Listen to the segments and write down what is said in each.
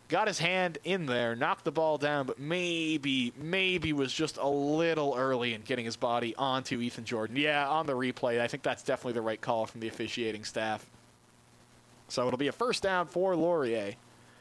got his hand in there, knocked the ball down, but maybe was just a little early in getting his body onto Ethan Jordan. Yeah, on the replay, I think that's definitely the right call from the officiating staff. So it'll be a first down for Laurier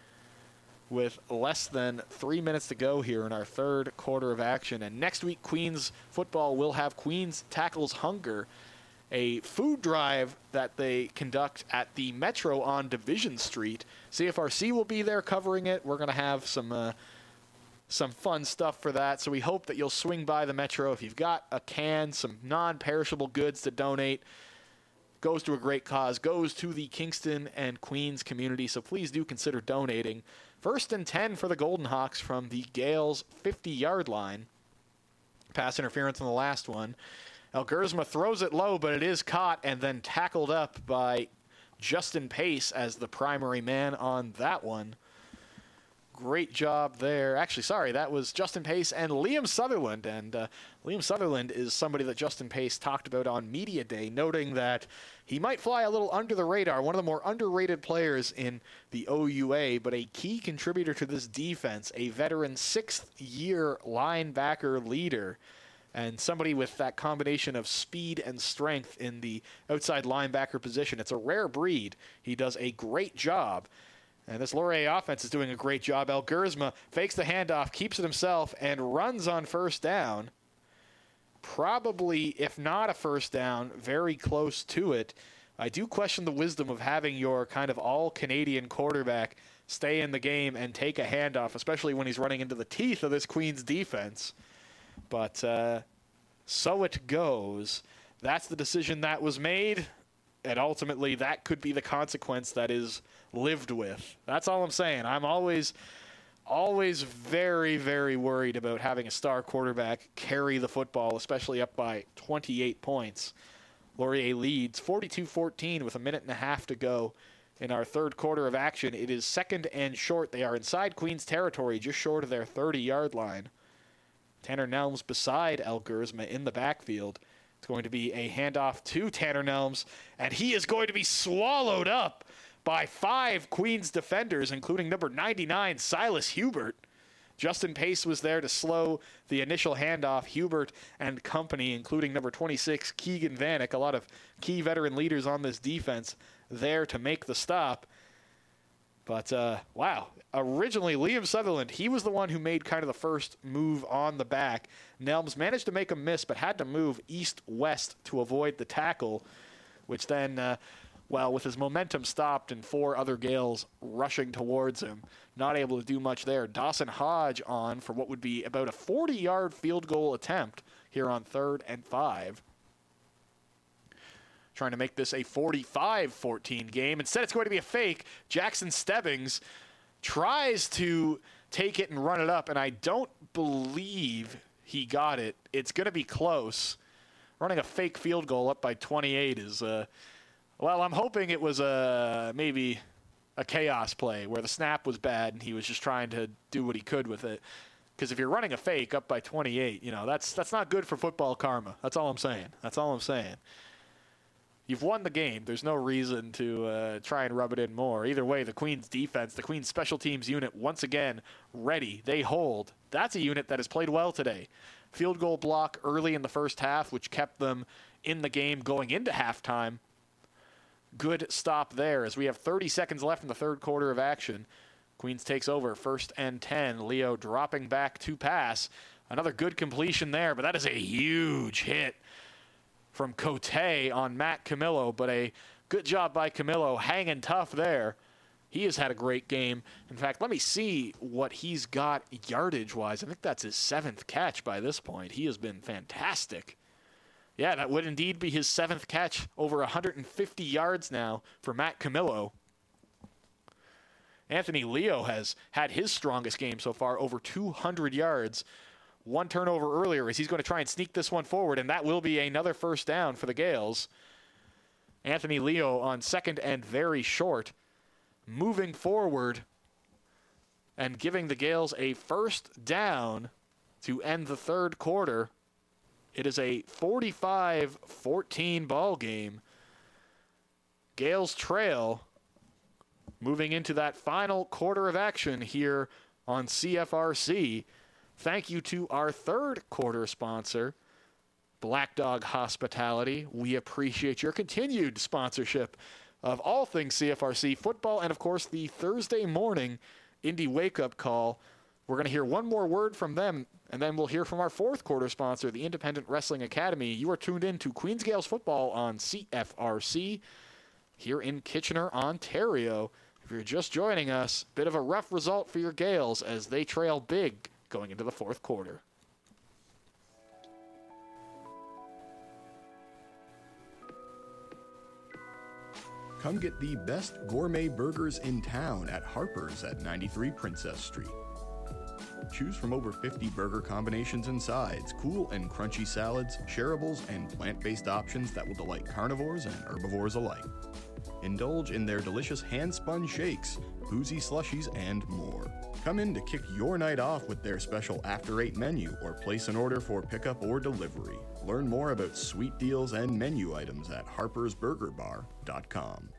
with less than 3 minutes to go here in our third quarter of action. And next week, Queens football will have Queens Tackles Hunger, a food drive that they conduct at the Metro on Division Street. CFRC will be there covering it. We're going to have some fun stuff for that. So we hope that you'll swing by the Metro. If you've got a can, some non-perishable goods to donate, goes to a great cause, goes to the Kingston and Queens community. So please do consider donating. 1st and 10 for the Golden Hawks from the Gales 50-yard line. Pass interference on the last one. Elgersma throws it low, but it is caught and then tackled up by Justin Pace as the primary man on that one. Great job there. Actually, sorry, that was Justin Pace and Liam Sutherland. And Liam Sutherland is somebody that Justin Pace talked about on Media Day, noting that he might fly a little under the radar, one of the more underrated players in the OUA, but a key contributor to this defense, a veteran 6th-year linebacker leader, and somebody with that combination of speed and strength in the outside linebacker position. It's a rare breed. He does a great job. And this Laurier offense is doing a great job. Elgersma fakes the handoff, keeps it himself, and runs on first down. Probably, if not a first down, very close to it. I do question the wisdom of having your kind of all-Canadian quarterback stay in the game and take a handoff, especially when he's running into the teeth of this Queens defense. But so it goes. That's the decision that was made, and ultimately that could be the consequence that is lived with. That's all I'm saying. I'm always very, very worried about having a star quarterback carry the football, especially up by 28 points. Laurier leads 42-14 with a minute and a half to go in our third quarter of action. It is 2nd and short. They are inside Queens territory, just short of their 30-yard line. Tanner Nelms beside Elgersma in the backfield. It's going to be a handoff to Tanner Nelms, and he is going to be swallowed up by 5 Queens defenders, including number 99, Silas Hubert. Justin Pace was there to slow the initial handoff. Hubert and company, including number 26, Keegan Vanek, a lot of key veteran leaders on this defense, there to make the stop. But, wow, originally Liam Sutherland, he was the one who made kind of the first move on the back. Nelms managed to make a miss, but had to move east-west to avoid the tackle, which then, with his momentum stopped and 4 other Gales rushing towards him, not able to do much there. Dawson Hodge on for what would be about a 40-yard field goal attempt here on 3rd and 5. Trying to make this a 45-14 game. Instead, it's going to be a fake. Jackson Stebbings tries to take it and run it up, and I don't believe he got it. It's going to be close. Running a fake field goal up by 28 is, I'm hoping it was maybe a chaos play where the snap was bad and he was just trying to do what he could with it. Because if you're running a fake up by 28, that's not good for football karma. That's all I'm saying. You've won the game. There's no reason to try and rub it in more. Either way, the Queens defense, the Queens special teams unit, once again, ready. They hold. That's a unit that has played well today. Field goal block early in the first half, which kept them in the game going into halftime. Good stop there as we have 30 seconds left in the third quarter of action. Queens takes over 1st and 10. Leo dropping back to pass. Another good completion there, but that is a huge hit from Cote on Matt Camillo, but a good job by Camillo hanging tough there. He has had a great game. In fact, let me see what he's got yardage-wise. I think that's his 7th catch by this point. He has been fantastic. Yeah, that would indeed be his 7th catch, over 150 yards now for Matt Camillo. Anthony Leo has had his strongest game so far, over 200 yards. 1 turnover earlier as he's going to try and sneak this one forward, and that will be another first down for the Gales. Anthony Leo on 2nd and very short, moving forward and giving the Gales a first down to end the third quarter. It is a 45-14 ball game. Gales trail moving into that final quarter of action here on CFRC. Thank you to our third quarter sponsor, Black Dog Hospitality. We appreciate your continued sponsorship of all things CFRC football and, of course, the Thursday morning Indy wake-up call. We're going to hear one more word from them, and then we'll hear from our fourth quarter sponsor, the Independent Wrestling Academy. You are tuned in to Queen's Gales football on CFRC here in Kitchener, Ontario. If you're just joining us, bit of a rough result for your Gales as they trail big going into the fourth quarter. Come get the best gourmet burgers in town at Harper's at 93 Princess Street. Choose from over 50 burger combinations and sides, cool and crunchy salads, shareables, and plant-based options that will delight carnivores and herbivores alike. Indulge in their delicious hand-spun shakes, boozy slushies, and more. Come in to kick your night off with their special After 8 menu or place an order for pickup or delivery. Learn more about sweet deals and menu items at harpersburgerbar.com.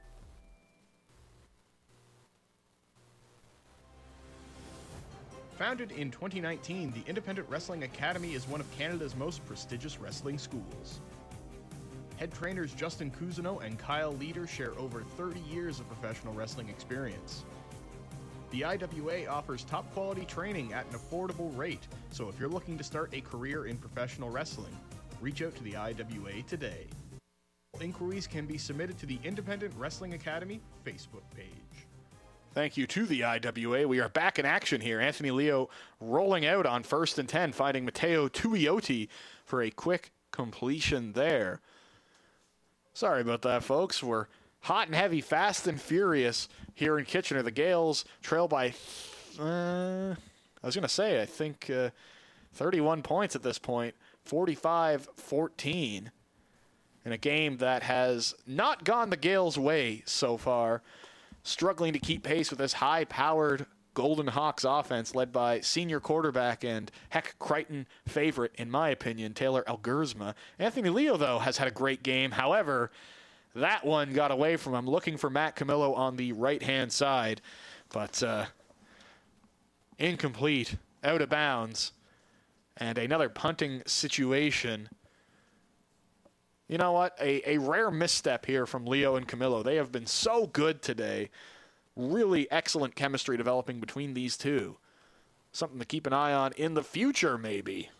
Founded in 2019, the Independent Wrestling Academy is one of Canada's most prestigious wrestling schools. Head trainers Justin Cousineau and Kyle Leader share over 30 years of professional wrestling experience. The IWA offers top quality training at an affordable rate, so if you're looking to start a career in professional wrestling, reach out to the IWA today. Inquiries can be submitted to the Independent Wrestling Academy Facebook page. Thank you to the IWA. We are back in action here. Anthony Leo rolling out on 1st and 10, finding Matteo Tuioti for a quick completion there. Sorry about that, folks. We're hot and heavy, fast and furious here in Kitchener. The Gales trail by, I think 31 points at this point, 45-14, in a game that has not gone the Gales' way so far. Struggling to keep pace with this high-powered Golden Hawks offense led by senior quarterback and Heck Crichton favorite, in my opinion, Taylor Elgersma. Anthony Leo, though, has had a great game. However, that one got away from him. Looking for Matt Camillo on the right-hand side, but incomplete, out of bounds, and another punting situation. You know what? A rare misstep here from Leo and Camillo. They have been so good today. Really excellent chemistry developing between these two. Something to keep an eye on in the future, maybe.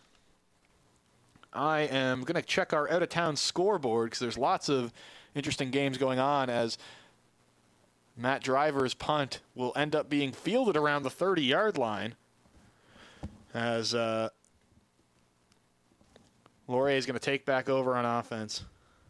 I am going to check our out-of-town scoreboard because there's lots of interesting games going on as Matt Driver's punt will end up being fielded around the 30-yard line as Laurier is going to take back over on offense.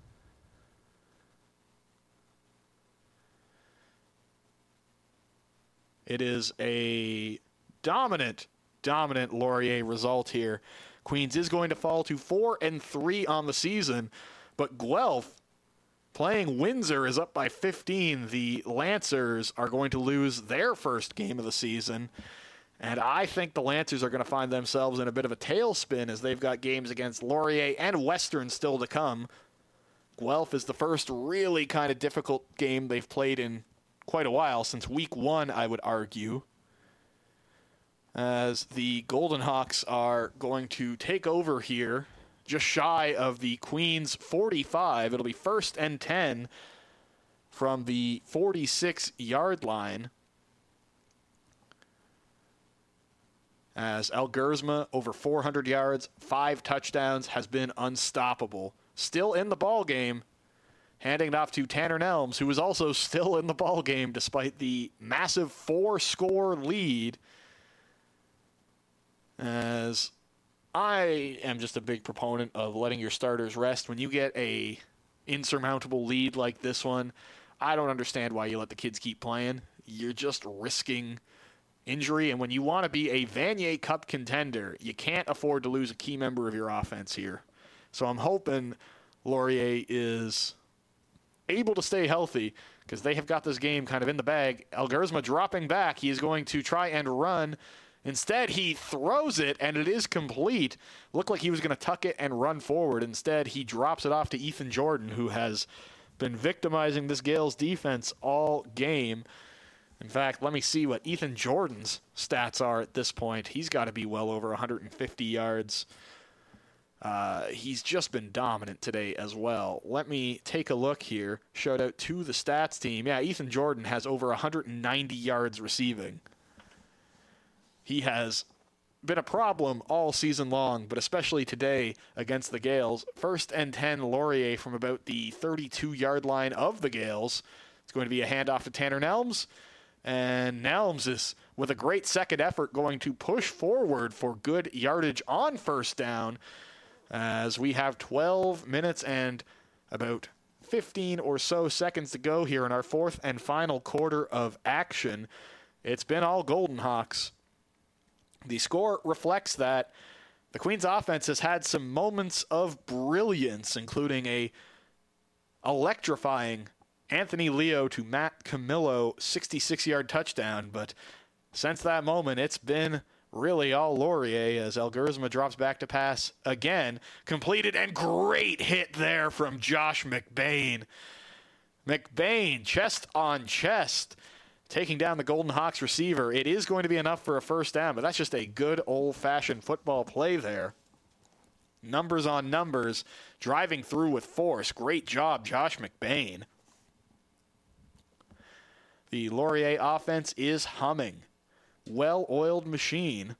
It is a dominant Laurier result here. Queens is going to fall to 4-3 on the season, but Guelph playing Windsor is up by 15. The Lancers are going to lose their first game of the season. And I think the Lancers are going to find themselves in a bit of a tailspin as they've got games against Laurier and Western still to come. Guelph is the first really kind of difficult game they've played in quite a while, since week 1, I would argue. As the Golden Hawks are going to take over here, just shy of the Queens 45. It'll be 1st and 10 from the 46-yard line. As Elgersma, over 400 yards, 5 touchdowns, has been unstoppable. Still in the ball game, handing it off to Tanner Nelms, who is also still in the ball game despite the massive 4-score lead. As I am just a big proponent of letting your starters rest. When you get a insurmountable lead like this one, I don't understand why you let the kids keep playing. You're just risking injury, and when you want to be a Vanier Cup contender, you can't afford to lose a key member of your offense here. So I'm hoping Laurier is able to stay healthy because they have got this game kind of in the bag. Elgersma dropping back. He is going to try and run. Instead, he throws it, and it is complete. Looked like he was going to tuck it and run forward. Instead, he drops it off to Ethan Jordan, who has been victimizing this Gales defense all game. In fact, let me see what Ethan Jordan's stats are at this point. He's got to be well over 150 yards. He's just been dominant today as well. Let me take a look here. Shout out to the stats team. Yeah, Ethan Jordan has over 190 yards receiving. He has been a problem all season long, but especially today against the Gales. 1st and 10, Laurier from about the 32-yard line of the Gales. It's going to be a handoff to Tanner Nelms. And Nelms is, with a great second effort, going to push forward for good yardage on first down as we have 12 minutes and about 15 or so seconds to go here in our 4th and final quarter of action. It's been all Golden Hawks. The score reflects that. The Queens offense has had some moments of brilliance, including a electrifying Anthony Leo to Matt Camillo 66-yard touchdown, but since that moment, it's been really all Laurier as Elgersma drops back to pass again. Completed, and great hit there from Josh McBain. McBain, chest on chest, taking down the Golden Hawks receiver. It is going to be enough for a first down, but that's just a good old-fashioned football play there. Numbers on numbers, driving through with force. Great job, Josh McBain. The Laurier offense is humming. Well-oiled machine.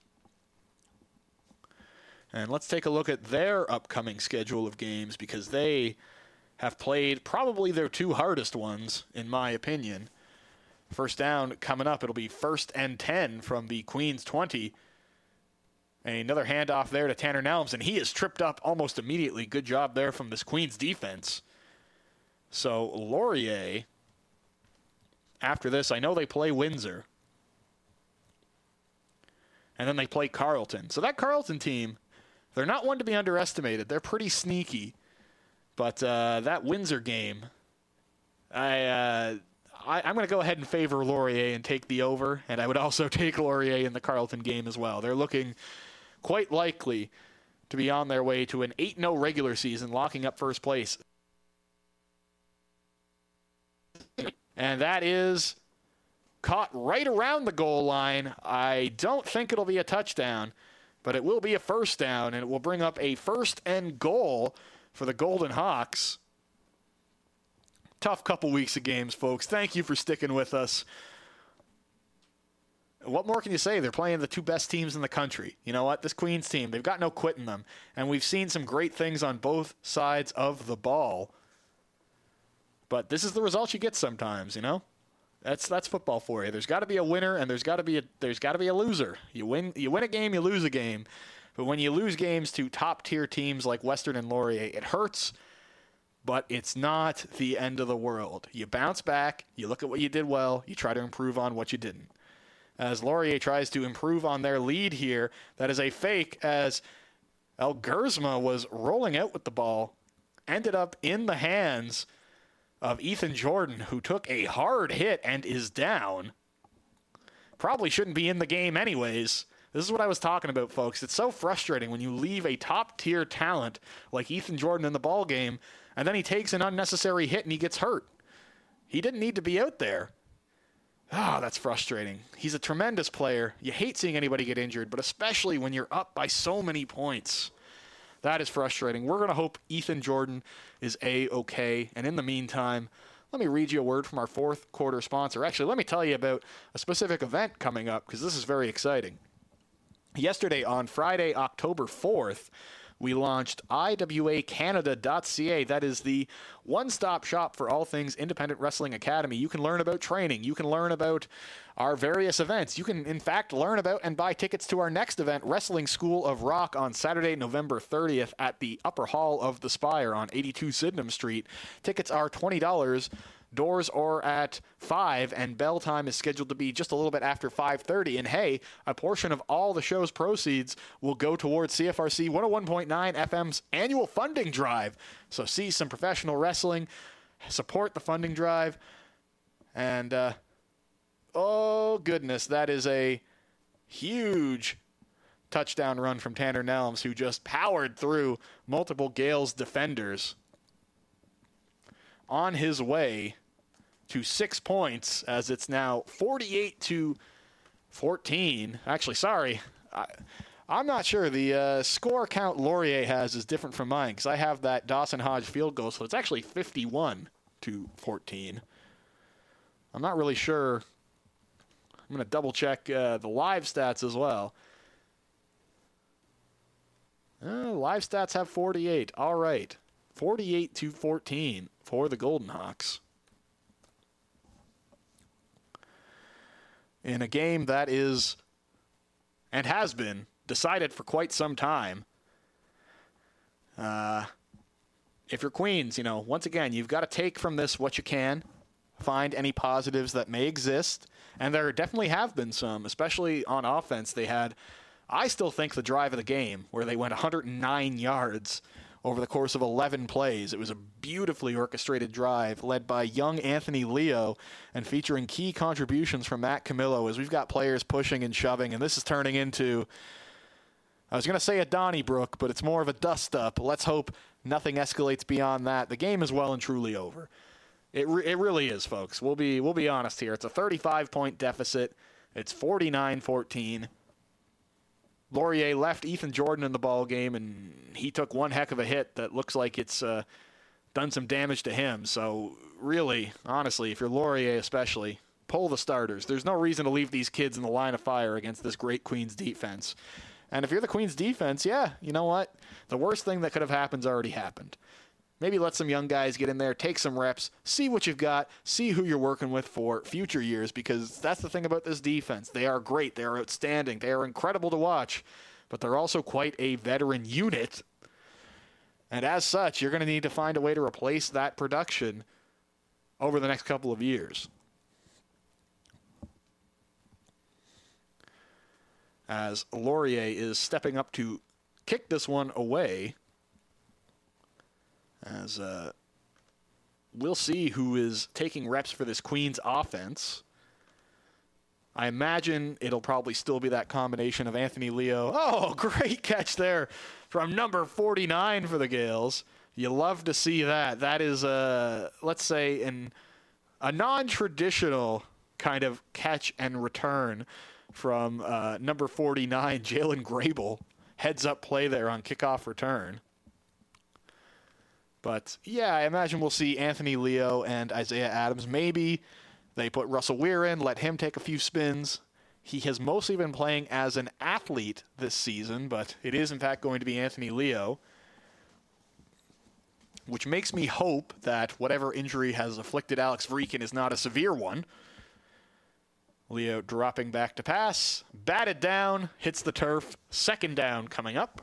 And let's take a look at their upcoming schedule of games because they have played probably their 2 hardest ones, in my opinion. First down coming up. It'll be 1st and 10 from the Queens 20. Another handoff there to Tanner Nelms, and he is tripped up almost immediately. Good job there from this Queens defense. So Laurier, after this, I know they play Windsor. And then they play Carleton. So that Carleton team, they're not one to be underestimated. They're pretty sneaky. But that Windsor game, I'm going to go ahead and favor Laurier and take the over. And I would also take Laurier in the Carleton game as well. They're looking quite likely to be on their way to an 8-0 regular season, locking up first place. And that is caught right around the goal line. I don't think it'll be a touchdown, but it will be a first down, and it will bring up a 1st and goal for the Golden Hawks. Tough couple weeks of games, folks. Thank you for sticking with us. What more can you say? They're playing the 2 best teams in the country. You know what? This Queens team, they've got no quit in them, and we've seen some great things on both sides of the ball. But this is the result you get sometimes, you know? That's football for you. There's got to be a winner and there's got to be a loser. You win a game, you lose a game. But when you lose games to top-tier teams like Western and Laurier, it hurts, but it's not the end of the world. You bounce back, you look at what you did well, you try to improve on what you didn't. As Laurier tries to improve on their lead here, that is a fake as Elgersma was rolling out with the ball, ended up in the hands of Ethan Jordan, who took a hard hit and is down. Probably shouldn't be in the game anyways. This is what I was talking about, folks. It's so frustrating when you leave a top-tier talent like Ethan Jordan in the ball game, and then he takes an unnecessary hit and he gets hurt. He didn't need to be out there. That's frustrating. He's a tremendous player. You hate seeing anybody get injured, but especially when you're up by so many points. That is frustrating. We're going to hope Ethan Jordan is A-okay. And in the meantime, let me read you a word from our 4th quarter sponsor. Actually, let me tell you about a specific event coming up because this is very exciting. Yesterday, on Friday, October 4th, we launched iwacanada.ca. That is the one-stop shop for all things Independent Wrestling Academy. You can learn about training. You can learn about our various events. You can, in fact, learn about and buy tickets to our next event, Wrestling School of Rock, on Saturday, November 30th at the Upper Hall of the Spire on 82 Sydenham Street. Tickets are $20. Doors are at 5, and bell time is scheduled to be just a little bit after 5:30. And hey, a portion of all the show's proceeds will go towards CFRC 101.9 FM's annual funding drive. So see some professional wrestling, support the funding drive, and oh goodness, that is a huge touchdown run from Tanner Nelms, who just powered through multiple Gales defenders on his way to 6 points as it's now 48-14. Actually, sorry. I'm not sure. The score count Laurier has is different from mine because I have that Dawson Hodge field goal, so it's actually 51-14. I'm not really sure. I'm going to double-check the live stats as well. Live stats have 48. All right. 48-14 for the Golden Hawks. In a game that is, and has been, decided for quite some time. If you're Queens, once again, you've got to take from this what you can, find any positives that may exist, and there definitely have been some, especially on offense. They had, I still think, the drive of the game, where they went 109 yards over the course of 11 plays. It was a beautifully orchestrated drive led by young Anthony Leo and featuring key contributions from Matt Camillo as we've got players pushing and shoving, and this is turning into, I was going to say a Donnybrook, but it's more of a dust-up. Let's hope nothing escalates beyond that. The game is well and truly over. It really is, folks. We'll be honest here. It's a 35-point deficit. It's 49-14. Laurier left Ethan Jordan in the ball game, and he took one heck of a hit that looks like it's done some damage to him. So really, honestly, if you're Laurier especially, pull the starters. There's no reason to leave these kids in the line of fire against this great Queens defense. And if you're the Queens defense, yeah, you know what? The worst thing that could have happened's already happened. Maybe let some young guys get in there, take some reps, see what you've got, see who you're working with for future years, because that's the thing about this defense. They are great. They are outstanding. They are incredible to watch, but they're also quite a veteran unit. And as such, you're going to need to find a way to replace that production over the next couple of years. As Laurier is stepping up to kick this one away, as we'll see who is taking reps for this Queens offense. I imagine it'll probably still be that combination of Anthony Leo. Oh, great catch there from number 49 for the Gales. You love to see that. That is, let's say, a non-traditional kind of catch and return from number 49, Jalen Grable. Heads-up play there on kickoff return. But, yeah, I imagine we'll see Anthony Leo and Isaiah Adams. Maybe they put Russell Weir in, let him take a few spins. He has mostly been playing as an athlete this season, but it is, in fact, going to be Anthony Leo, which makes me hope that whatever injury has afflicted Alex Vreekin is not a severe one. Leo dropping back to pass, batted down, hits the turf, second down coming up.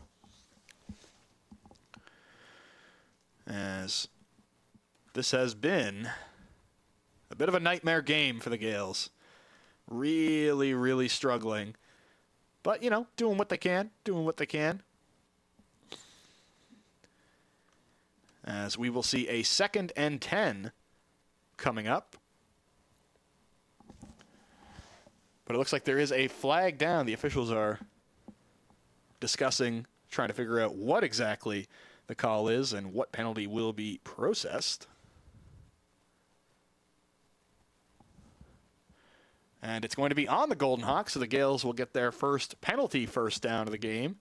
As this has been a bit of a nightmare game for the Gales. Really, really struggling. But, doing what they can. As we will see a 2nd and 10 coming up. But it looks like there is a flag down. The officials are discussing, trying to figure out what exactly the call is and what penalty will be processed. And it's going to be on the Golden Hawks, so the Gales will get their first penalty first down of the game.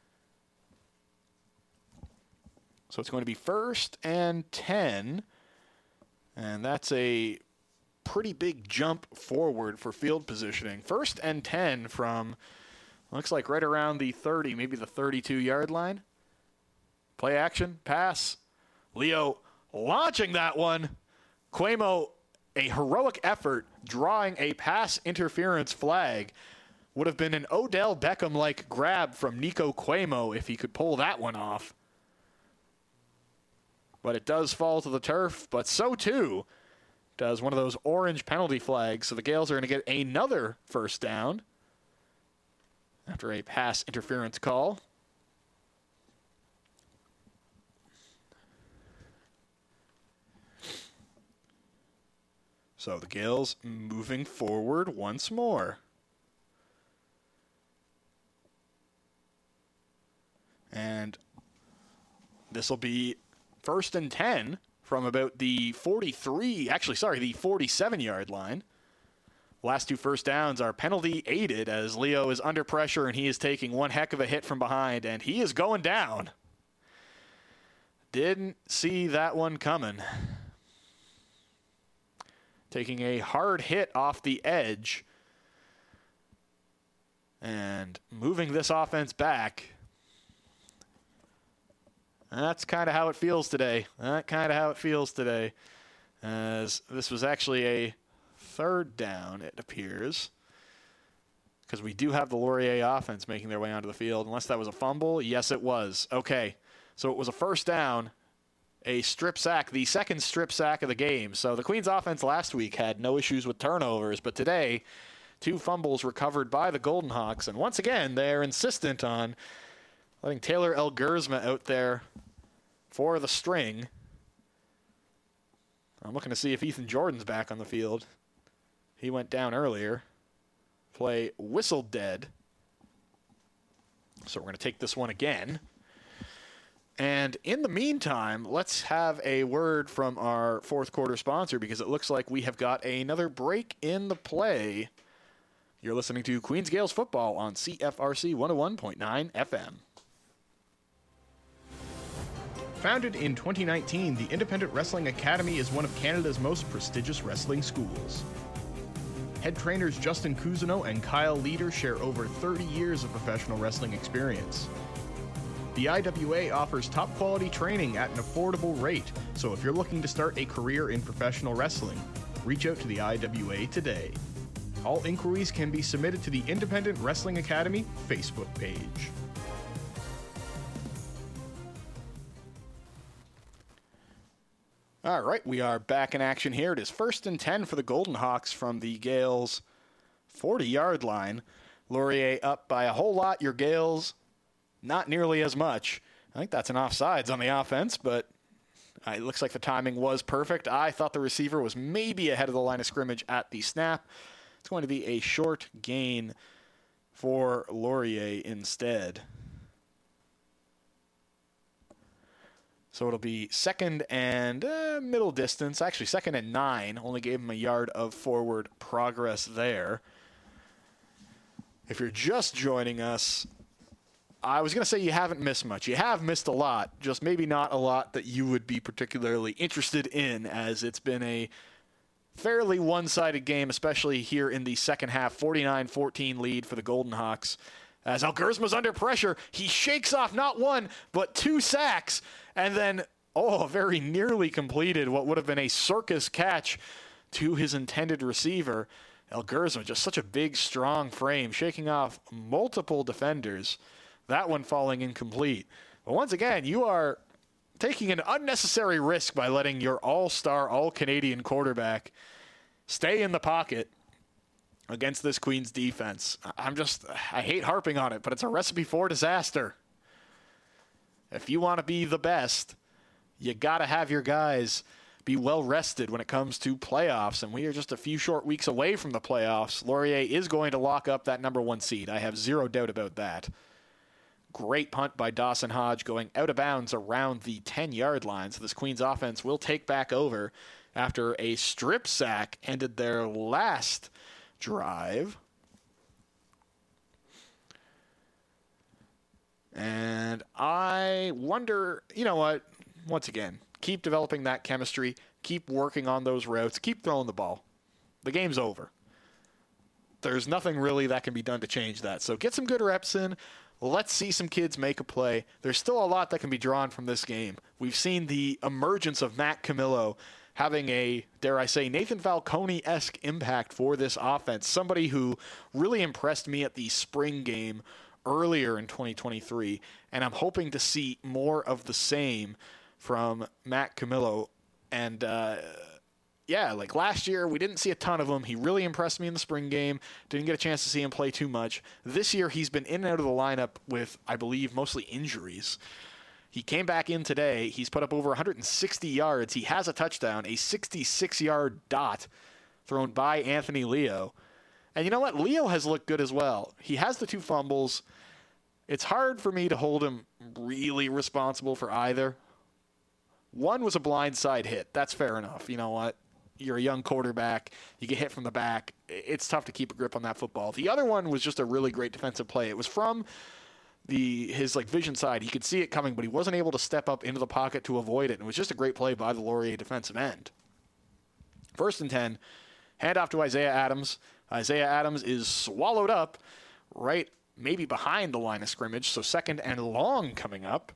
So it's going to be 1st and 10. And that's a pretty big jump forward for field positioning. 1st and 10 from, looks like right around the 30, maybe the 32-yard line. Play action, pass. Leo launching that one. Cuomo, a heroic effort, drawing a pass interference flag. Would have been an Odell Beckham-like grab from Nico Cuomo if he could pull that one off. But it does fall to the turf, but so too does one of those orange penalty flags. So the Gales are going to get another first down after a pass interference call. So the Gales moving forward once more. And this will be 1st and 10 from about the 47-yard line. Last two first downs are penalty aided as Leo is under pressure and he is taking one heck of a hit from behind, and he is going down. Didn't see that one coming. Taking a hard hit off the edge and moving this offense back. That's kind of how it feels today. As this was actually a third down, it appears, because we do have the Laurier offense making their way onto the field. Unless that was a fumble. Yes, it was. Okay, so it was a first down, a strip sack, the second strip sack of the game. So the Queens offense last week had no issues with turnovers, but today, 2 fumbles recovered by the Golden Hawks. And once again, they're insistent on letting Taylor Elgersma out there for the string. I'm looking to see if Ethan Jordan's back on the field. He went down earlier. Play whistled dead. So we're going to take this one again. And in the meantime, let's have a word from our fourth quarter sponsor, because it looks like we have got another break in the play. You're listening to Queens Gales Football on CFRC 101.9 FM. Founded in 2019, the Independent Wrestling Academy is one of Canada's most prestigious wrestling schools. Head trainers Justin Cousineau and Kyle Leader share over 30 years of professional wrestling experience. The IWA offers top-quality training at an affordable rate, so if you're looking to start a career in professional wrestling, reach out to the IWA today. All inquiries can be submitted to the Independent Wrestling Academy Facebook page. All right, we are back in action here. It is 1st and 10 for the Golden Hawks from the Gales' 40-yard line. Laurier up by a whole lot. Your Gales, not nearly as much. I think that's an offsides on the offense, but it looks like the timing was perfect. I thought the receiver was maybe ahead of the line of scrimmage at the snap. It's going to be a short gain for Laurier instead. So it'll be 2nd and middle distance. Actually, 2nd and 9. Only gave him a yard of forward progress there. If you're just joining us, I was going to say you haven't missed much. You have missed a lot, just maybe not a lot that you would be particularly interested in, as it's been a fairly one-sided game, especially here in the second half. 49-14 lead for the Golden Hawks. As Elgersma's under pressure, he shakes off not 1, but 2 sacks. And then, very nearly completed what would have been a circus catch to his intended receiver. Elgersma, just such a big, strong frame, shaking off multiple defenders. That one falling incomplete. But once again, you are taking an unnecessary risk by letting your all-star, all-Canadian quarterback stay in the pocket against this Queens defense. I hate harping on it, but it's a recipe for disaster. If you want to be the best, you got to have your guys be well rested when it comes to playoffs, and we are just a few short weeks away from the playoffs. Laurier is going to lock up that number 1 seed. I have zero doubt about that. Great punt by Dawson Hodge going out of bounds around the 10-yard line, so this Queens offense will take back over after a strip sack ended their last drive. And I wonder, you know what, once again, keep developing that chemistry, keep working on those routes, keep throwing the ball. The game's over. There's nothing really that can be done to change that. So get some good reps in. Let's see some kids make a play. There's still a lot that can be drawn from this game. We've seen the emergence of Matt Camillo having a, dare I say, Nathan Falcone-esque impact for this offense. Somebody who really impressed me at the spring game earlier in 2023, and I'm hoping to see more of the same from Matt Camillo. And like last year, we didn't see a ton of him. He really impressed me in the spring game. Didn't get a chance to see him play too much. This year, he's been in and out of the lineup with, I believe, mostly injuries. He came back in today. He's put up over 160 yards. He has a touchdown, a 66-yard dot thrown by Anthony Leo. And you know what? Leo has looked good as well. He has the 2 fumbles. It's hard for me to hold him really responsible for either. One was a blindside hit. That's fair enough. You know what? You're a young quarterback. You get hit from the back. It's tough to keep a grip on that football. The other one was just a really great defensive play. It was from his vision side. He could see it coming, but he wasn't able to step up into the pocket to avoid it. And it was just a great play by the Laurier defensive end. 1st and 10, handoff to Isaiah Adams. Isaiah Adams is swallowed up right maybe behind the line of scrimmage, so 2nd and long coming up.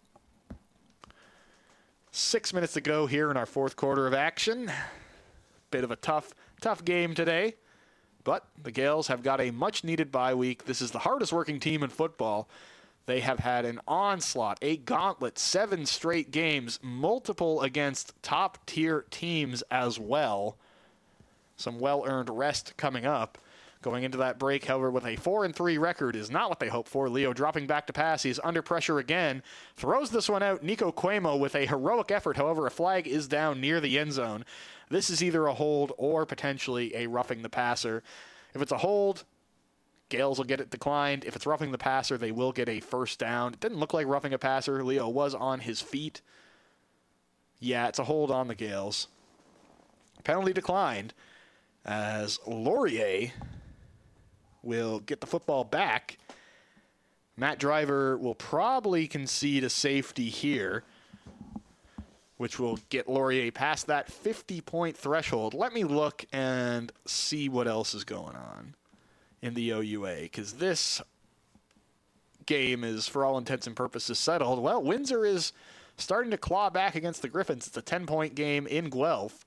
6 minutes to go here in our 4th quarter of action. Bit of a tough game today, but the Gales have got a much-needed bye week. This is the hardest-working team in football. They have had an onslaught, a gauntlet, 7 straight games, multiple against top-tier teams as well. Some well-earned rest coming up. Going into that break, however, with a 4-3 record is not what they hoped for. Leo dropping back to pass. He's under pressure again. Throws this one out. Nico Cuomo with a heroic effort. However, a flag is down near the end zone. This is either a hold or potentially a roughing the passer. If it's a hold, Gales will get it declined. If it's roughing the passer, they will get a first down. It didn't look like roughing a passer. Leo was on his feet. Yeah, it's a hold on the Gales. Penalty declined as Laurier will get the football back. Matt Driver will probably concede a safety here, which will get Laurier past that 50-point threshold. Let me look and see what else is going on in the OUA, because this game is, for all intents and purposes, settled. Well, Windsor is starting to claw back against the Griffins. It's a 10-point game in Guelph.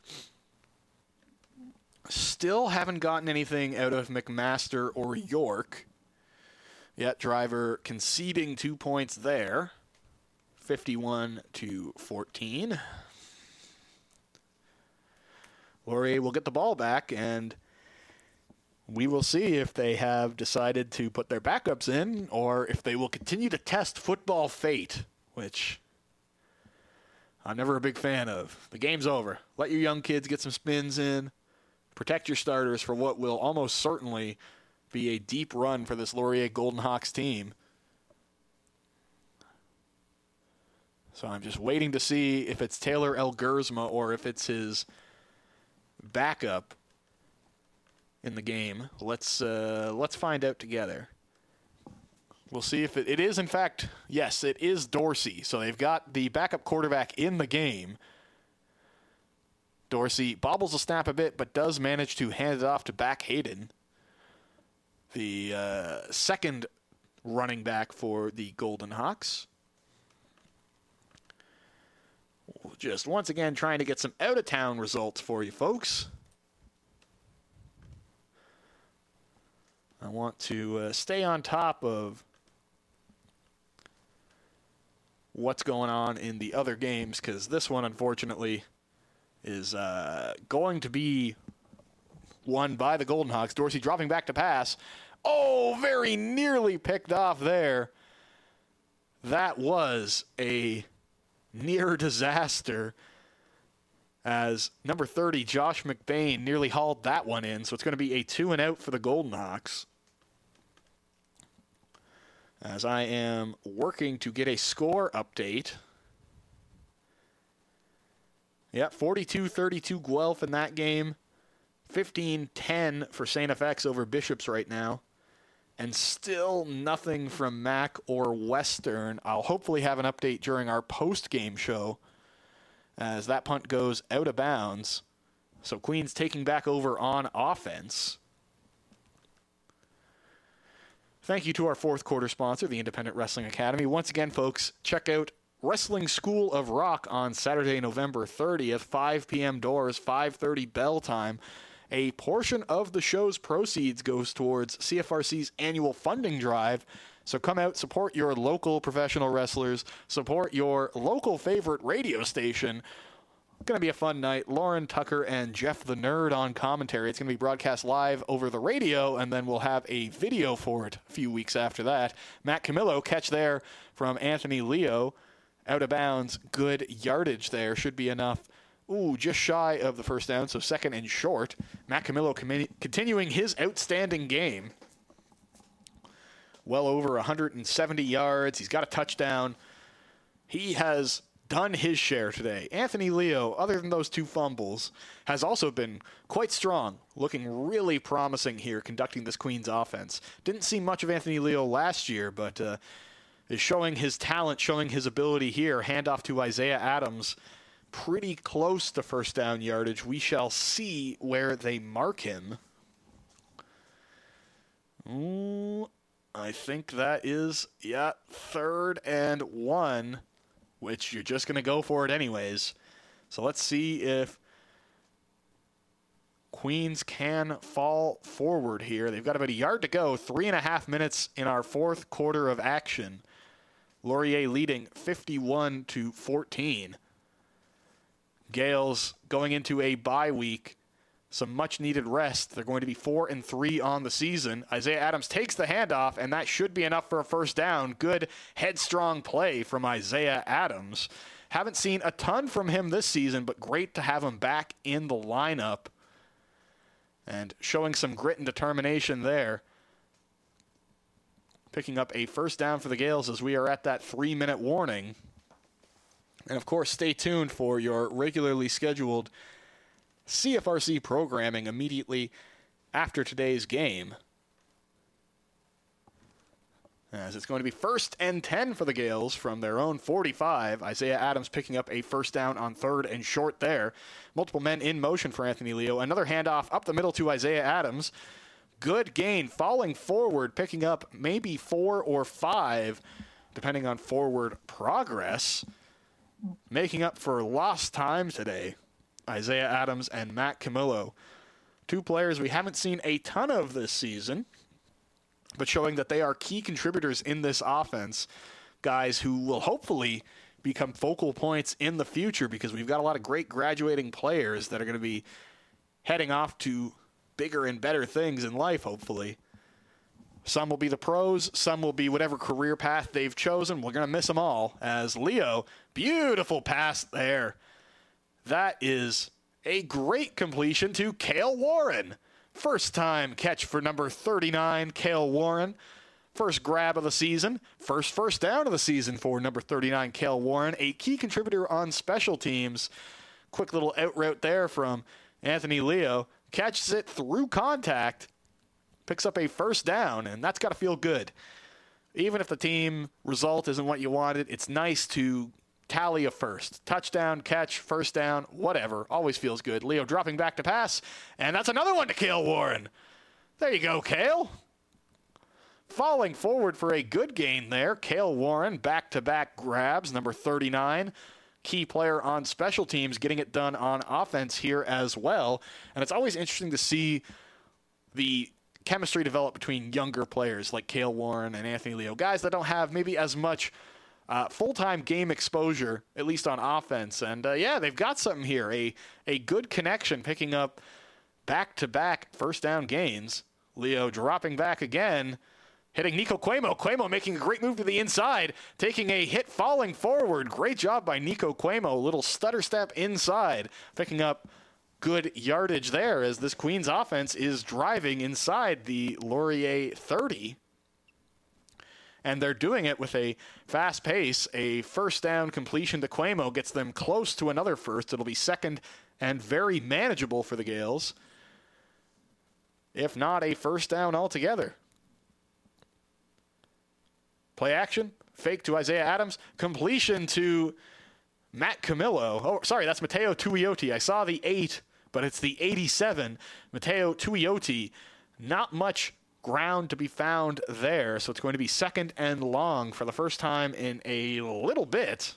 Still haven't gotten anything out of McMaster or York. Yet Driver conceding 2 points there. 51-14. Laurier will get the ball back, and we will see if they have decided to put their backups in or if they will continue to test football fate, which I'm never a big fan of. The game's over. Let your young kids get some spins in. Protect your starters for what will almost certainly be a deep run for this Laurier Golden Hawks team. So I'm just waiting to see if it's Taylor Elgersma or if it's his backup in the game. Let's find out together. We'll see if it is, in fact, yes, it is Dorsey. So they've got the backup quarterback in the game. Dorsey bobbles the snap a bit, but does manage to hand it off to Back Hayden, the second running back for the Golden Hawks. Just once again trying to get some out-of-town results for you folks. I want to stay on top of what's going on in the other games, because this one, unfortunately, is going to be won by the Golden Hawks. Dorsey dropping back to pass. Oh, very nearly picked off there. That was a near disaster as number 30, Josh McBain, nearly hauled that one in. So it's going to be a 2-and-out for the Golden Hawks. As I am working to get a score update. Yeah, 42-32 Guelph in that game. 15-10 for St. FX over Bishops right now. And still nothing from Mac or Western. I'll hopefully have an update during our post-game show as that punt goes out of bounds. So Queens taking back over on offense. Thank you to our 4th quarter sponsor, the Independent Wrestling Academy. Once again, folks, check out Wrestling School of Rock on Saturday, November 30th, 5 p.m. doors, 5:30 bell time. A portion of the show's proceeds goes towards CFRC's annual funding drive. So come out, support your local professional wrestlers, support your local favorite radio station. Going to be a fun night. Lauren Tucker and Jeff the Nerd on commentary. It's going to be broadcast live over the radio, and then we'll have a video for it a few weeks after that. Matt Camillo, catch there from Anthony Leo. Out of bounds, good yardage there. Should be enough. Ooh, just shy of the first down, so 2nd and short. Matt Camillo continuing his outstanding game. Well over 170 yards. He's got a touchdown. He has done his share today. Anthony Leo, other than those 2 fumbles, has also been quite strong, looking really promising here conducting this Queens offense. Didn't see much of Anthony Leo last year, but is showing his talent, showing his ability here. Handoff to Isaiah Adams, pretty close to first down yardage. We shall see where they mark him. Ooh, I think that is, 3rd and 1, which you're just going to go for it anyways. So let's see if Queens can fall forward here. They've got about a yard to go, 3.5 minutes in our 4th quarter of action. Laurier leading 51-14. Gales going into a bye week. Some much-needed rest. They're going to be 4-3 on the season. Isaiah Adams takes the handoff, and that should be enough for a first down. Good headstrong play from Isaiah Adams. Haven't seen a ton from him this season, but great to have him back in the lineup and showing some grit and determination there. Picking up a first down for the Gales as we are at that 3-minute warning. And, of course, stay tuned for your regularly scheduled CFRC programming immediately after today's game, as it's going to be 1st and 10 for the Gales from their own 45. Isaiah Adams picking up a first down on 3rd and short there. Multiple men in motion for Anthony Leo. Another handoff up the middle to Isaiah Adams. Good gain, falling forward, picking up maybe 4 or 5, depending on forward progress. Making up for lost time today, Isaiah Adams and Matt Camillo. 2 players we haven't seen a ton of this season, but showing that they are key contributors in this offense. Guys who will hopefully become focal points in the future, because we've got a lot of great graduating players that are going to be heading off to bigger and better things in life, hopefully. Some will be the pros, some will be whatever career path they've chosen. We're going to miss them all, as Leo, beautiful pass there. That is a great completion to Cale Warren. First time catch for number 39, Cale Warren. First grab of the season. First down of the season for number 39, Cale Warren. A key contributor on special teams. Quick little out route there from Anthony Leo. Catches it through contact. Picks up a first down, and that's got to feel good. Even if the team result isn't what you wanted, it's nice to tally a first. Touchdown, catch, first down, whatever. Always feels good. Leo dropping back to pass, and that's another one to Cale Warren. There you go, Cale. Falling forward for a good gain there. Cale Warren, back-to-back grabs, number 39. Key player on special teams, getting it done on offense here as well. And it's always interesting to see the chemistry develop between younger players like Cale Warren and Anthony Leo. Guys that don't have maybe as much full-time game exposure, at least on offense. And, they've got something here. A good connection, picking up back-to-back first down gains. Leo dropping back again, hitting Nico Cuomo. Cuomo making a great move to the inside, taking a hit, falling forward. Great job by Nico Cuomo. A little stutter step inside, picking up good yardage there as this Queens offense is driving inside the Laurier 30. And they're doing it with a fast pace. A first down completion to Cuomo gets them close to another first. It'll be second and very manageable for the Gales, if not a first down altogether. Play action, fake to Isaiah Adams, completion to Matt Camillo. Oh, sorry, that's Mateo Tuioti. I saw the 8, but it's the 87, Mateo Tuioti. Not much ground to be found there, so it's going to be second and long for the first time in a little bit.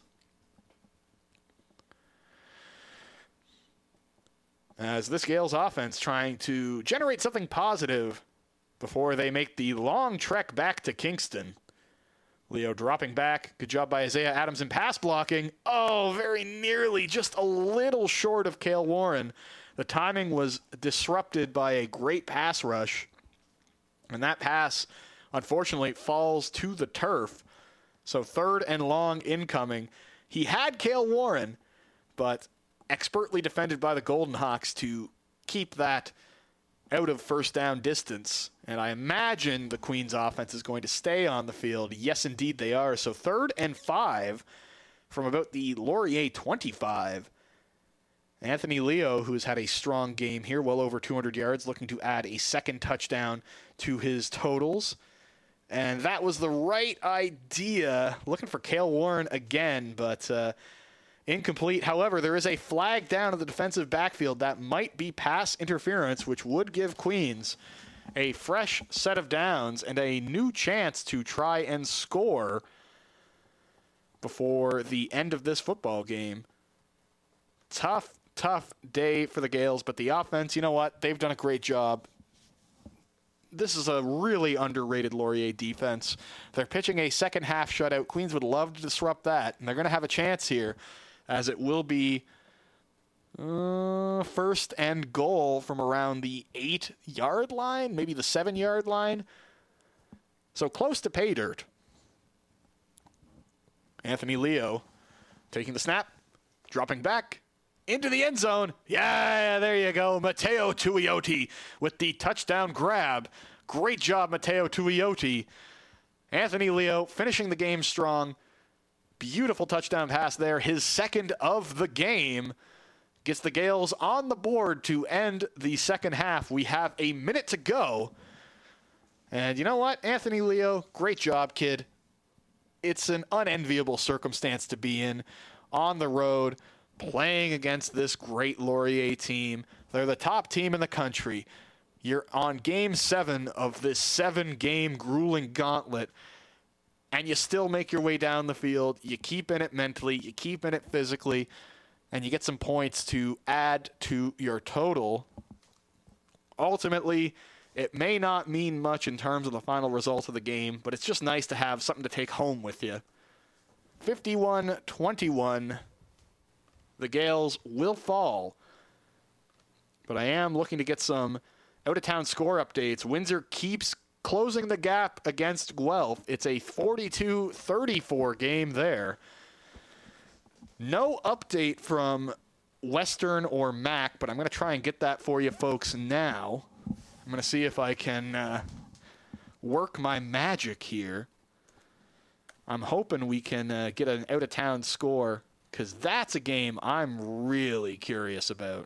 As this Gales offense trying to generate something positive before they make the long trek back to Kingston. Leo dropping back. Good job by Isaiah Adams in pass blocking. Oh, very nearly, just a little short of Cale Warren. The timing was disrupted by a great pass rush. And that pass, unfortunately, falls to the turf. So third and long incoming. He had Cale Warren, but expertly defended by the Golden Hawks to keep that out of first down distance. And I imagine the Queens offense is going to stay on the field. Yes, indeed they are. So 3rd and 5. from about the Laurier 25. Anthony Leo, who's had a strong game here, well over 200 yards, looking to add a second touchdown to his totals. And that was the right idea. Looking for Cale Warren again, but incomplete. However, there is a flag down in the defensive backfield that might be pass interference, which would give Queens a fresh set of downs and a new chance to try and score before the end of this football game. Tough day for the Gales, but the offense, you know what? They've done a great job. This is a really underrated Laurier defense. They're pitching a second half shutout. Queens would love to disrupt that, and they're going to have a chance here, as it will be first and goal from around the 8-yard line, maybe the 7-yard line. So close to pay dirt. Anthony Leo taking the snap, dropping back into the end zone. Yeah, there you go. Mateo Tuioti with the touchdown grab. Great job, Mateo Tuioti. Anthony Leo finishing the game strong. Beautiful touchdown pass there. His second of the game gets the Gales on the board to end the second half. We have a minute to go. And you know what? Anthony Leo, great job, kid. It's an unenviable circumstance to be in on the road, playing against this great Laurier team. They're the top team in the country. You're on game 7 of this 7-game grueling gauntlet, and you still make your way down the field. You keep in it mentally, you keep in it physically, and you get some points to add to your total. Ultimately, it may not mean much in terms of the final result of the game, but it's just nice to have something to take home with you. 51-21. The Gales will fall. But I am looking to get some out-of-town score updates. Windsor keeps closing the gap against Guelph. It's a 42-34 game there. No update from Western or Mac, but I'm going to try and get that for you folks now. I'm going to see if I can work my magic here. I'm hoping we can get an out-of-town score, because that's a game I'm really curious about.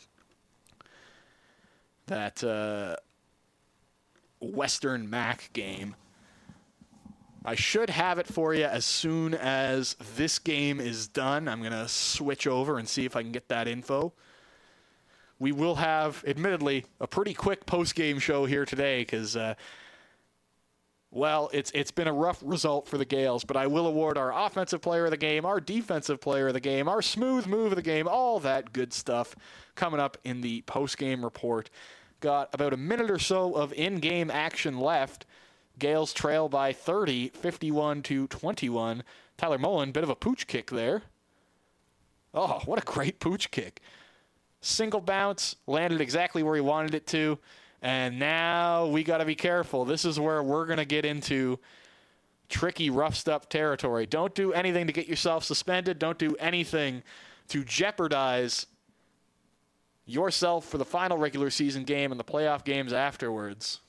That Western Mac game. I should have it for you as soon as this game is done. I'm going to switch over and see if I can get that info. We will have, admittedly, a pretty quick post-game show here today because, well, it's been a rough result for the Gales, but I will award our offensive player of the game, our defensive player of the game, our smooth move of the game, all that good stuff coming up in the post-game report. Got about a minute or so of in-game action left. Gales trail by 30, 51-21. Tyler Mullen, bit of a pooch kick there. Oh, what a great pooch kick. Single bounce, landed exactly where he wanted it to. And now we got to be careful. This is where we're going to get into tricky, rough stuff territory. Don't do anything to get yourself suspended. Don't do anything to jeopardize yourself for the final regular season game and the playoff games afterwards.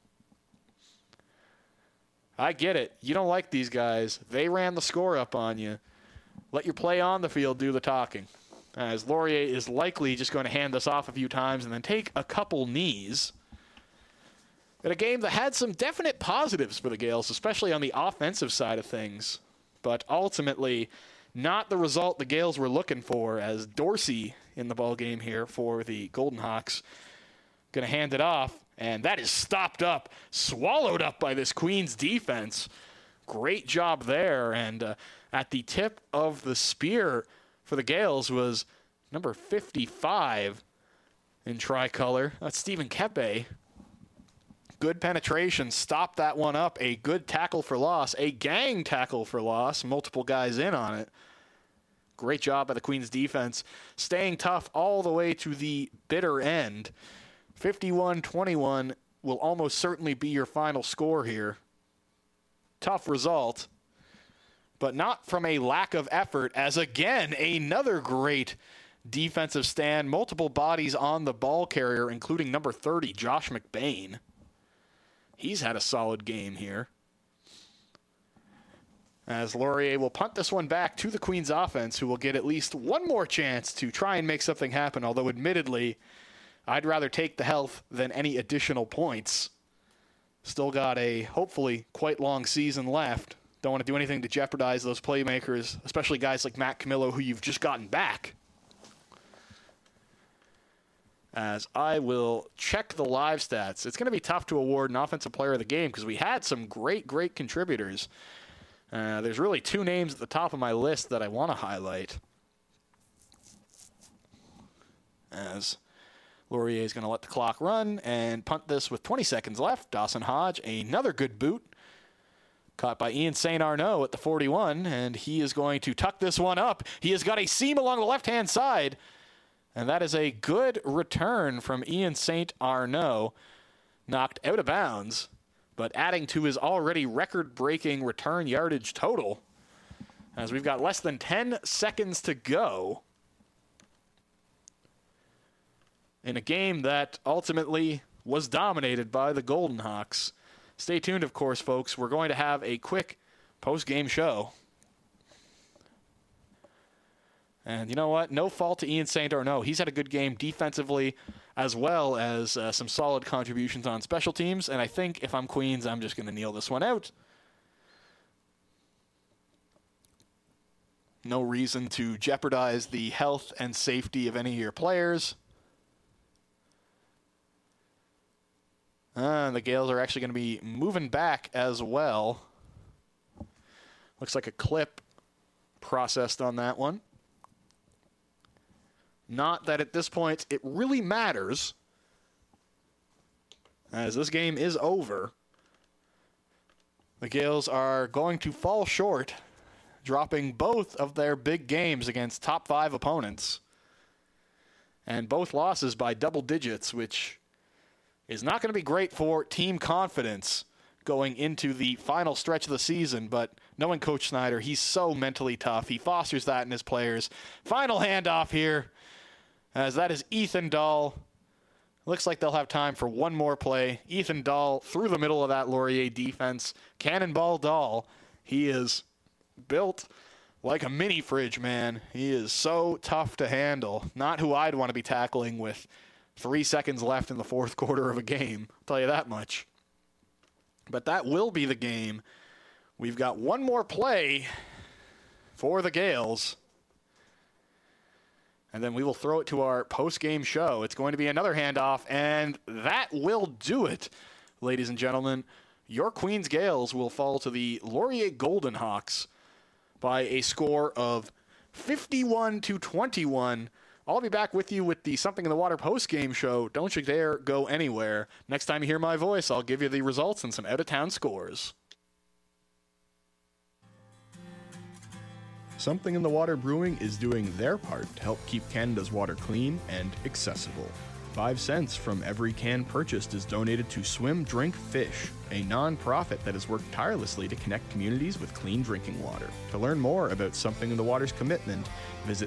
I get it. You don't like these guys. They ran the score up on you. Let your play on the field do the talking. As Laurier is likely just going to hand this off a few times and then take a couple knees. In a game that had some definite positives for the Gales, especially on the offensive side of things. But ultimately, not the result the Gales were looking for, as Dorsey in the ball game here for the Golden Hawks. Going to hand it off, and that is stopped up, swallowed up by this Queens defense. Great job there, and at the tip of the spear for the Gales was number 55 in tricolor. That's Stephen Kepe. Good penetration, stopped that one up. A good tackle for loss, a gang tackle for loss. Multiple guys in on it. Great job by the Queens defense, staying tough all the way to the bitter end. 51-21 will almost certainly be your final score here. Tough result, but not from a lack of effort, as again, another great defensive stand. Multiple bodies on the ball carrier, including number 30, Josh McBain. He's had a solid game here. As Laurier will punt this one back to the Queens offense, who will get at least one more chance to try and make something happen, although admittedly, I'd rather take the health than any additional points. Still got a, hopefully, quite long season left. Don't want to do anything to jeopardize those playmakers, especially guys like Matt Camillo, who you've just gotten back. As I will check the live stats. It's going to be tough to award an offensive player of the game because we had some great contributors. There's really two names at the top of my list that I want to highlight. As Laurier is going to let the clock run and punt this with 20 seconds left. Dawson Hodge, another good boot. Caught by Ian St. Arnaud at the 41, and he is going to tuck this one up. He has got a seam along the left-hand side, and that is a good return from Ian St. Arnaud. Knocked out of bounds, but adding to his already record-breaking return yardage total, as we've got less than 10 seconds to go in a game that ultimately was dominated by the Golden Hawks. Stay tuned, of course, folks. We're going to have a quick post-game show. And you know what? No fault to Ian St. Arnaud. He's had a good game defensively as well as some solid contributions on special teams. And I think if I'm Queens, I'm just going to kneel this one out. No reason to jeopardize the health and safety of any of your players. The Gales are actually going to be moving back as well. Looks like a clip processed on that one. Not that at this point it really matters, as this game is over. The Gales are going to fall short, dropping both of their big games against top 5 opponents. And both losses by double digits, which is not going to be great for team confidence going into the final stretch of the season, but knowing Coach Snyder, he's so mentally tough. He fosters that in his players. Final handoff here, as that is Ethan Dahl. Looks like they'll have time for one more play. Ethan Dahl through the middle of that Laurier defense. Cannonball Dahl, he is built like a mini fridge, man. He is so tough to handle. Not who I'd want to be tackling with 3 seconds left in the fourth quarter of a game. I'll tell you that much. But that will be the game. We've got one more play for the Gales. And then we will throw it to our post-game show. It's going to be another handoff, and that will do it, ladies and gentlemen. Your Queens Gales will fall to the Laurier Golden Hawks by a score of 51-21. I'll be back with you with the Something in the Water post-game show. Don't you dare go anywhere. Next time you hear my voice, I'll give you the results and some out-of-town scores. Something in the Water Brewing is doing their part to help keep Canada's water clean and accessible. 5 cents from every can purchased is donated to Swim Drink Fish, a non-profit that has worked tirelessly to connect communities with clean drinking water. To learn more about Something in the Water's commitment, visit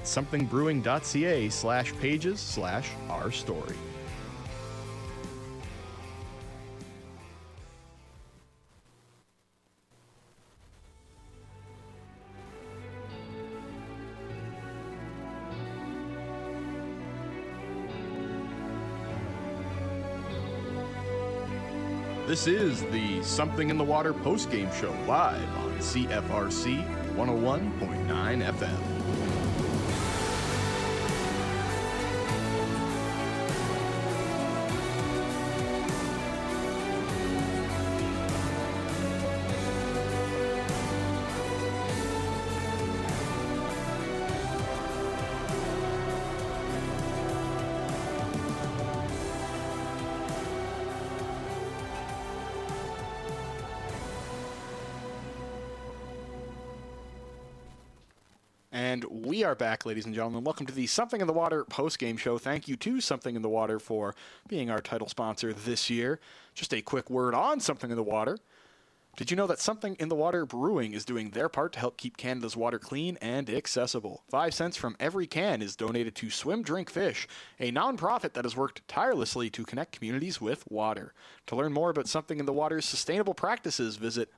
somethingbrewing.ca/pages/our-story. This is the Something in the Water postgame show live on CFRC 101.9 FM. And we are back, ladies and gentlemen. Welcome to the Something in the Water post-game show. Thank you to Something in the Water for being our title sponsor this year. Just a quick word on Something in the Water. Did you know that Something in the Water Brewing is doing their part to help keep Canada's water clean and accessible? 5 cents from every can is donated to Swim Drink Fish, a non-profit that has worked tirelessly to connect communities with water. To learn more about Something in the Water's sustainable practices, visit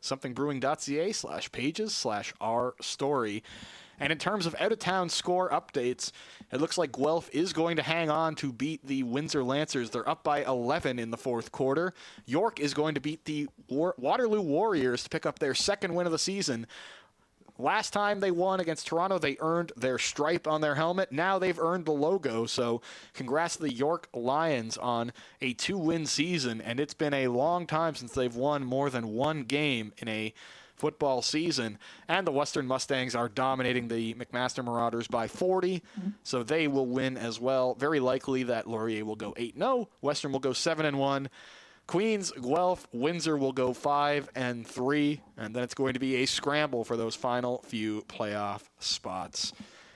somethingbrewing.ca/pages/our-story. And in terms of out-of-town score updates, it looks like Guelph is going to hang on to beat the Windsor Lancers. They're up by 11 in the fourth quarter. York is going to beat the Waterloo Warriors to pick up their second win of the season. Last time they won against Toronto, they earned their stripe on their helmet. Now they've earned the logo, so congrats to the York Lions on a 2-win season. And it's been a long time since they've won more than one game in a football season, and the Western Mustangs are dominating the McMaster Marauders by 40, so they will win as well. Very likely that Laurier will go 8-0, Western will go 7-1, Queens, Guelph, Windsor will go 5-3, and then it's going to be a scramble for those final few playoff spots.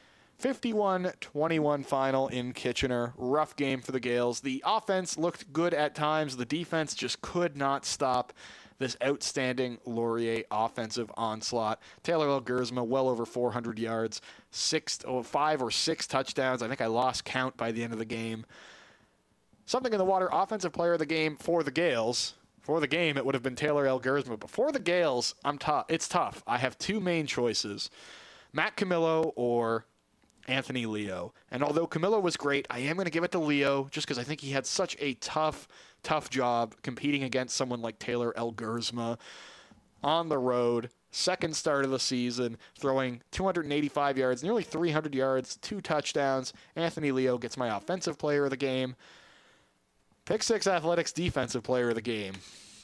51-21 final in Kitchener. Rough game for the Gales. The offense looked good at times. The defense just could not stop this outstanding Laurier offensive onslaught. Taylor Elgersma, well over 400 yards, 5 or 6 touchdowns. I think I lost count by the end of the game. Something in the Water offensive player of the game for the Gales. For the game, it would have been Taylor Elgersma. But for the Gales, it's tough. I have 2 main choices, Matt Camillo or Anthony Leo. And although Camillo was great, I am going to give it to Leo just because I think he had such a tough job competing against someone like Taylor Elgersma on the road. Second start of the season, throwing 285 yards, nearly 300 yards, 2 touchdowns. Anthony Leo gets my offensive player of the game. Pick 6 Athletics defensive player of the game.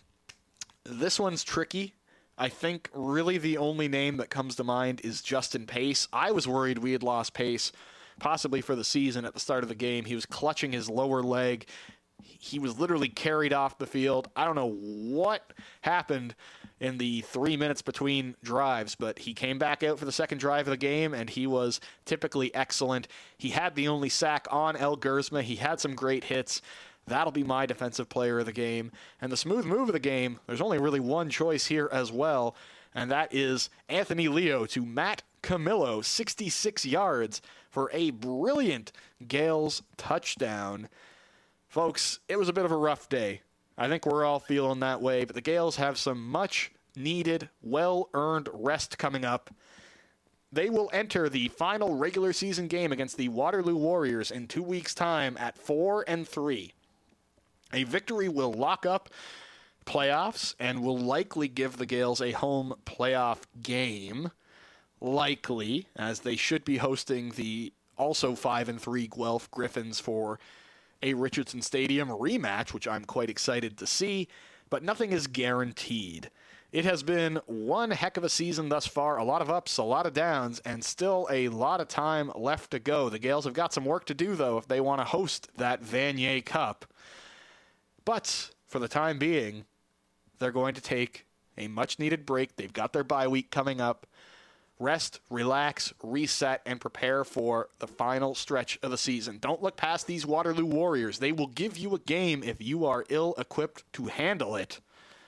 This one's tricky. I think really the only name that comes to mind is Justin Pace. I was worried we had lost Pace, possibly for the season at the start of the game. He was clutching his lower leg. He was literally carried off the field. I don't know what happened in the 3 minutes between drives, but he came back out for the second drive of the game, and he was typically excellent. He had the only sack on Elgersma. He had some great hits. That'll be my defensive player of the game. And the smooth move of the game, there's only really one choice here as well, and that is Anthony Leo to Matt Camillo, 66 yards for a brilliant Gales touchdown. Folks, it was a bit of a rough day. I think we're all feeling that way, but the Gales have some much-needed, well-earned rest coming up. They will enter the final regular season game against the Waterloo Warriors in 2 weeks' time at 4-3. A victory will lock up playoffs and will likely give the Gales a home playoff game. Likely, as they should be hosting the also 5-3 Guelph Griffins for a Richardson Stadium rematch, which I'm quite excited to see, but nothing is guaranteed. It has been one heck of a season thus far, a lot of ups, a lot of downs, and still a lot of time left to go. The Gales have got some work to do, though, if they want to host that Vanier Cup. But for the time being, they're going to take a much-needed break. They've got their bye week coming up. Rest, relax, reset, and prepare for the final stretch of the season. Don't look past these Waterloo Warriors. They will give you a game if you are ill-equipped to handle it.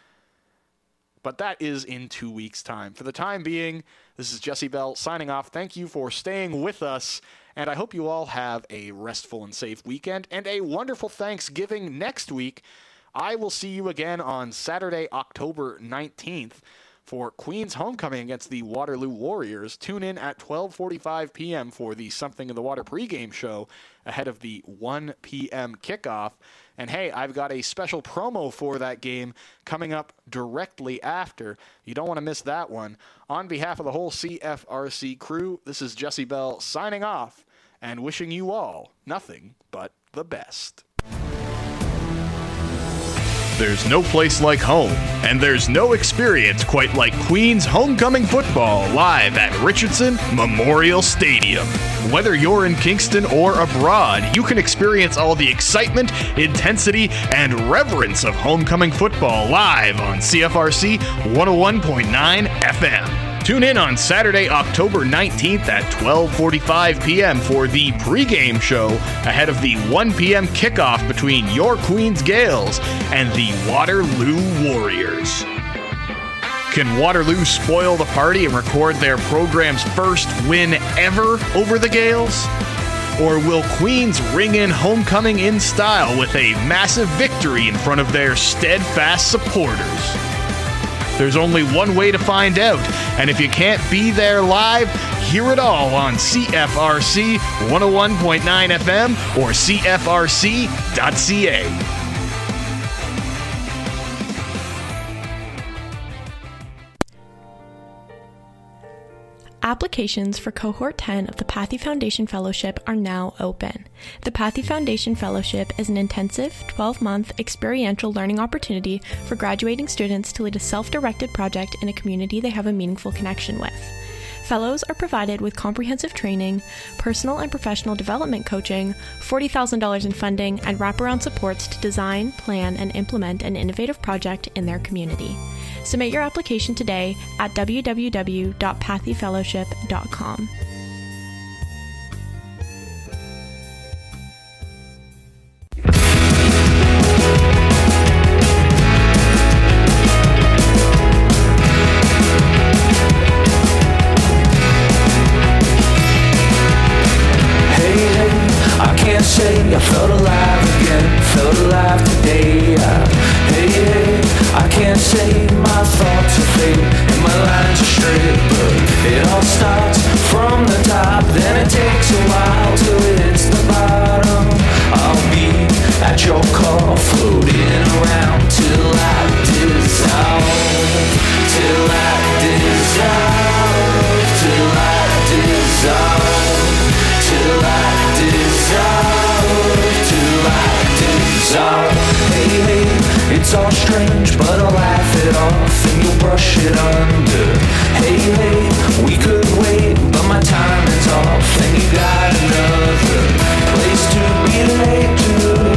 But that is in 2 weeks' time. For the time being, this is Jesse Bell signing off. Thank you for staying with us, and I hope you all have a restful and safe weekend and a wonderful Thanksgiving next week. I will see you again on Saturday, October 19th for Queens homecoming against the Waterloo Warriors. Tune in at 12:45 p.m. for the Something in the Water pregame show ahead of the 1 p.m. kickoff. And hey, I've got a special promo for that game coming up directly after. You don't want to miss that one. On behalf of the whole CFRC crew, this is Jesse Bell signing off and wishing you all nothing but the best. There's no place like home, and there's no experience quite like Queens homecoming football live at Richardson Memorial Stadium. Whether you're in Kingston or abroad, you can experience all the excitement, intensity, and reverence of homecoming football live on CFRC 101.9 FM. Tune in on Saturday, October 19th at 12:45 p.m. for the pregame show ahead of the 1 p.m. kickoff between your Queens Gales and the Waterloo Warriors. Can Waterloo spoil the party and record their program's first win ever over the Gales? Or will Queens ring in homecoming in style with a massive victory in front of their steadfast supporters? There's only one way to find out, and if you can't be there live, hear it all on CFRC 101.9 FM or CFRC.ca. Applications for Cohort 10 of the Pathy Foundation Fellowship are now open. The Pathy Foundation Fellowship is an intensive, 12-month experiential learning opportunity for graduating students to lead a self-directed project in a community they have a meaningful connection with. Fellows are provided with comprehensive training, personal and professional development coaching, $40,000 in funding, and wraparound supports to design, plan, and implement an innovative project in their community. Submit your application today at www.pathyfellowship.com. I can't say I felt alive again, felt alive today. Hey, I can't say my thoughts are fake and my lines are straight, but it all starts from the top, then it takes a while till it hits the bottom. I'll be at your call, floating around till I dissolve, till I dissolve, till I dissolve, till I dissolve, till I dissolve. Hey, hey, it's all strange, but I'll laugh it off and you'll brush it under. Hey, hey, we could wait, but my timing's off and you got another place to be late to.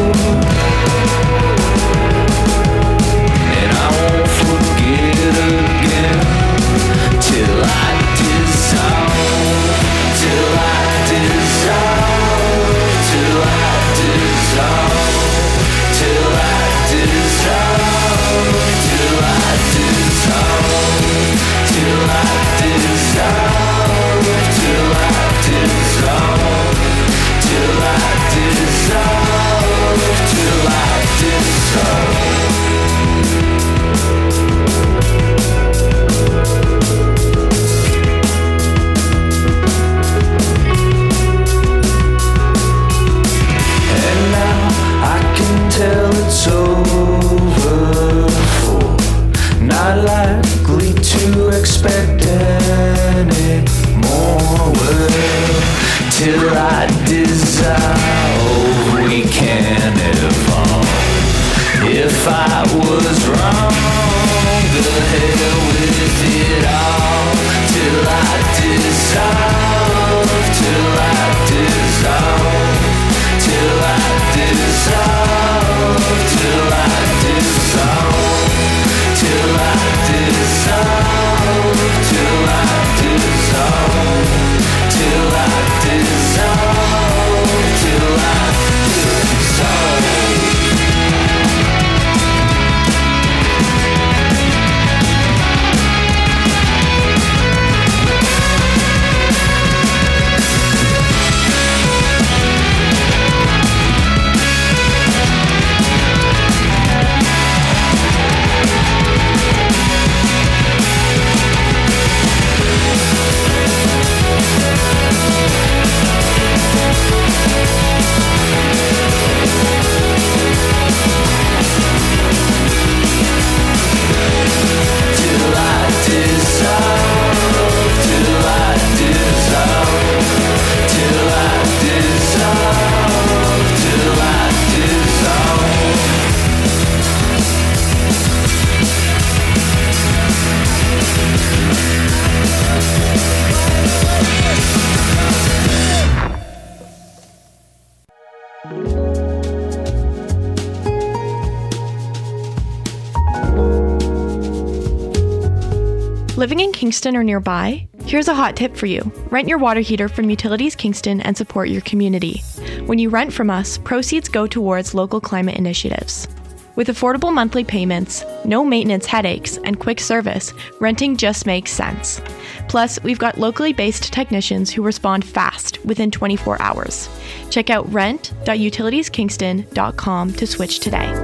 And I won't forget again till I dissolve, till I dissolve, till I dissolve, till I dissolve, till I dissolve, till I dissolve, till I dissolve, till I dissolve, till I dissolve. And now I can tell it's over for not likely to expect any more. Well, till I dissolve, we can evolve. If I was wrong, the hell with it all. Till I dissolve, till I dissolve, till I dissolve, till I dissolve, till I dissolve, till I dissolve, till I dissolve, till I dissolve. Living in Kingston or nearby? Here's a hot tip for you. Rent your water heater from Utilities Kingston and support your community. When you rent from us, proceeds go towards local climate initiatives. With affordable monthly payments, no maintenance headaches, and quick service, renting just makes sense. Plus, we've got locally based technicians who respond fast within 24 hours. Check out rent.utilitieskingston.com to switch today.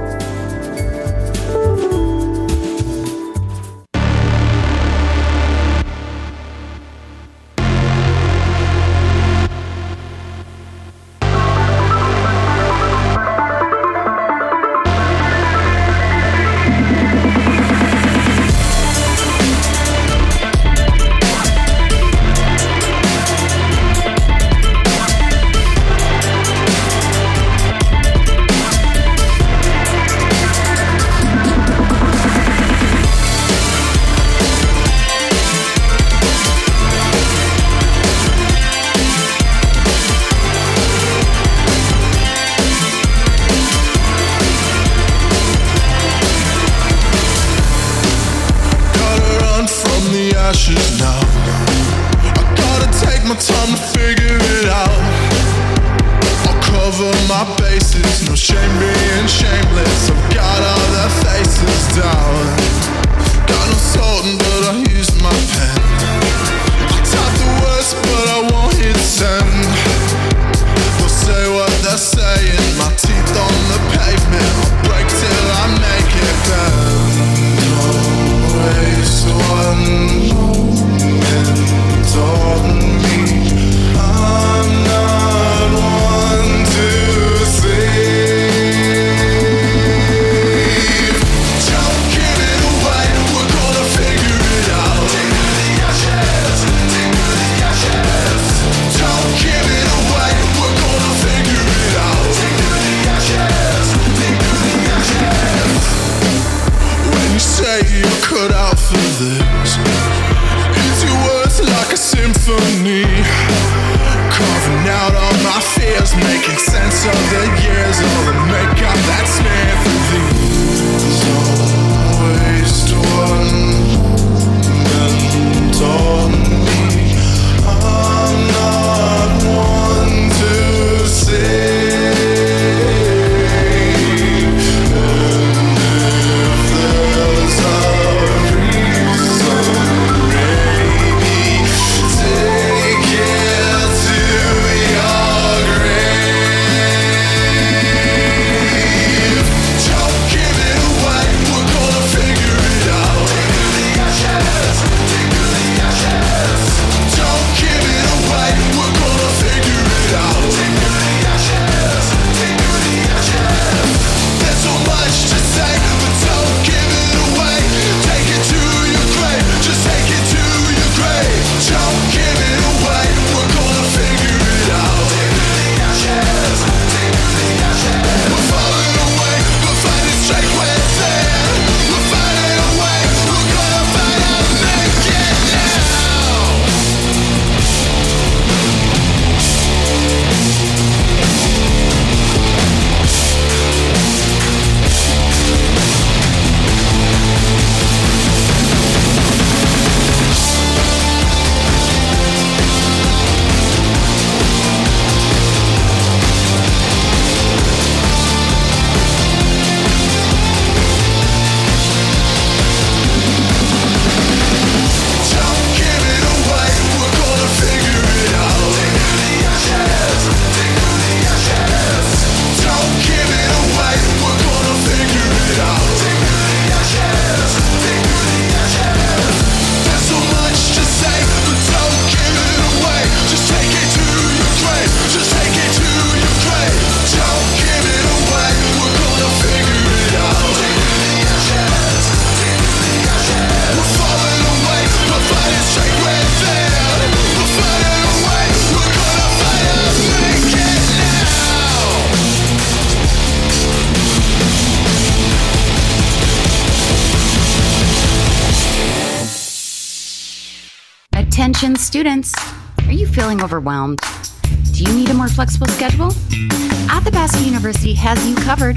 Attention students, are you feeling overwhelmed? Do you need a more flexible schedule? Athabasca University has you covered.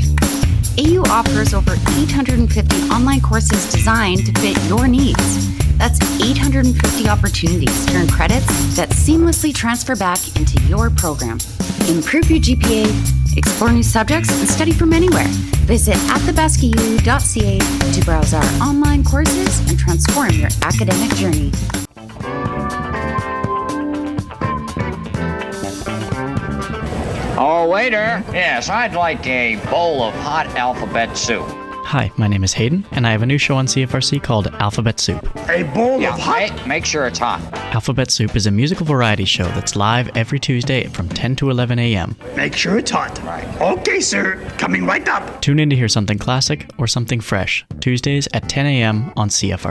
AU offers over 850 online courses designed to fit your needs. That's 850 opportunities to earn credits that seamlessly transfer back into your program. Improve your GPA, explore new subjects, and study from anywhere. Visit atthebascau.ca to browse our online courses and transform your academic journey. Oh, waiter. Yes, I'd like a bowl of hot alphabet soup. Hi, my name is Hayden, and I have a new show on CFRC called Alphabet Soup. A bowl of hot? Make sure it's hot. Alphabet Soup is a musical variety show that's live every Tuesday from 10 to 11 a.m. Make sure it's hot. Right. Okay, sir. Coming right up. Tune in to hear something classic or something fresh, Tuesdays at 10 a.m. on CFRC.